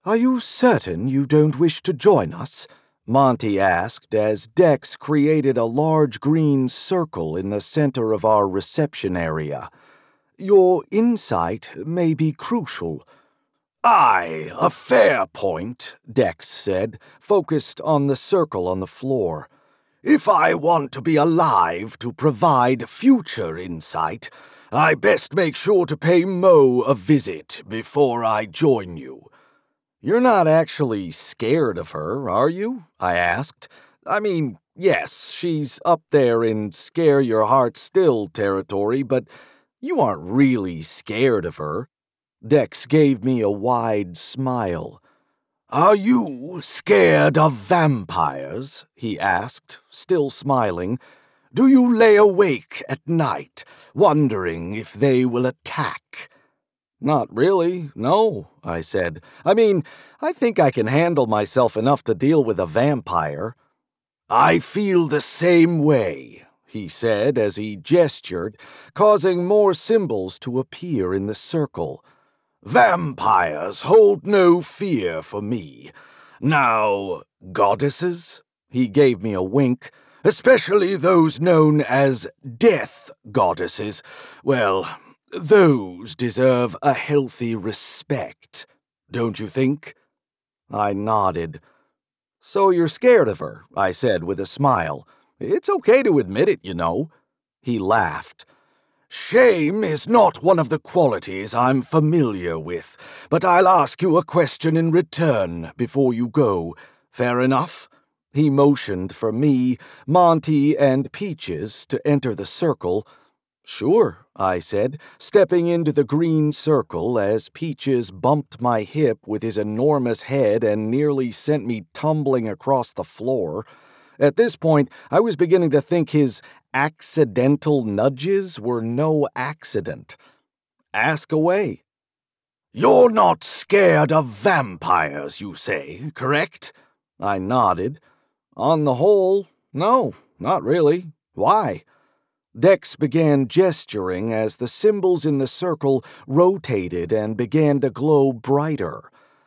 "Are you certain you don't wish to join us?" Monty asked as Dex created a large green circle in the center of our reception area. "Your insight may be crucial." "Aye, a fair point," Dex said, focused on the circle on the floor. "If I want to be alive to provide future insight, I best make sure to pay Mo a visit before I join you." "You're not actually scared of her, are you?" I asked. "I mean, yes, she's up there in scare your heart still territory, but you aren't really scared of her." Dex gave me a wide smile. "Are you scared of vampires?" he asked, still smiling. "Do you lay awake at night, wondering if they will attack?" "Not really, no," I said. "I mean, I think I can handle myself enough to deal with a vampire." "I feel the same way," he said as he gestured, causing more symbols to appear in the circle. "Vampires hold no fear for me. Now, goddesses?" He gave me a wink. "Especially those known as death goddesses. Well, those deserve a healthy respect, don't you think?" I nodded. "So you're scared of her," I said with a smile. "It's okay to admit it, you know." He laughed. "Shame is not one of the qualities I'm familiar with, but I'll ask you a question in return before you go. Fair enough?" He motioned for me, Monty, and Peaches to enter the circle. "Sure," I said, stepping into the green circle as Peaches bumped my hip with his enormous head and nearly sent me tumbling across the floor. At this point, I was beginning to think his accidental nudges were no accident. "Ask away." "You're not scared of vampires, you say, correct?" I nodded. "On the whole, no, not really. Why?" Dex began gesturing as the symbols in the circle rotated and began to glow brighter.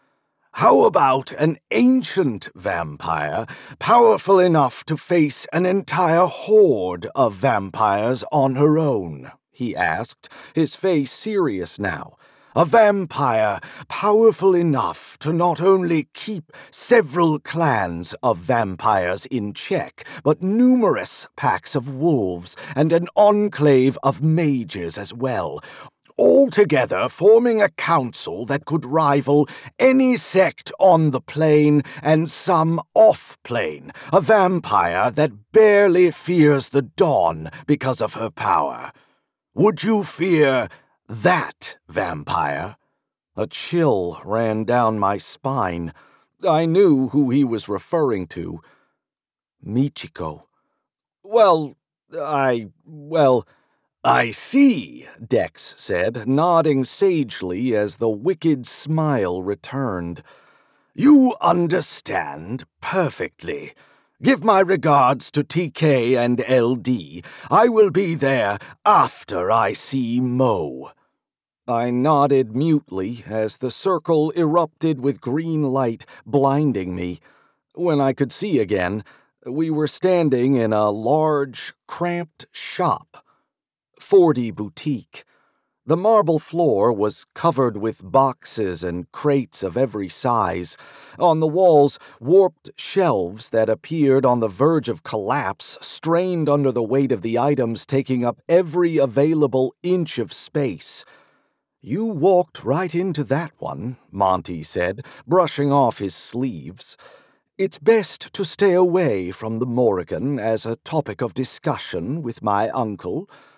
"How about an ancient vampire, powerful enough to face an entire horde of vampires on her own?" he asked, his face serious now. "A vampire powerful enough to not only keep several clans of vampires in check, but numerous packs of wolves and an enclave of mages as well, all together forming a council that could rival any sect on the plane and some off-plane, a vampire that barely fears the dawn because of her power. Would you fear that vampire?" A chill ran down my spine. I knew who he was referring to. Michiko. Well, "I see," Dex said, nodding sagely as the wicked smile returned. "You understand perfectly. Give my regards to TK and LD. I will be there after I see Mo." I nodded mutely as the circle erupted with green light, blinding me. When I could see again, we were standing in a large, cramped shop. 40 Boutique. The marble floor was covered with boxes and crates of every size. On the walls, warped shelves that appeared on the verge of collapse strained under the weight of the items taking up every available inch of space. "You walked right into that one," Monty said, brushing off his sleeves. "It's best to stay away from the Morrigan as a topic of discussion with my uncle.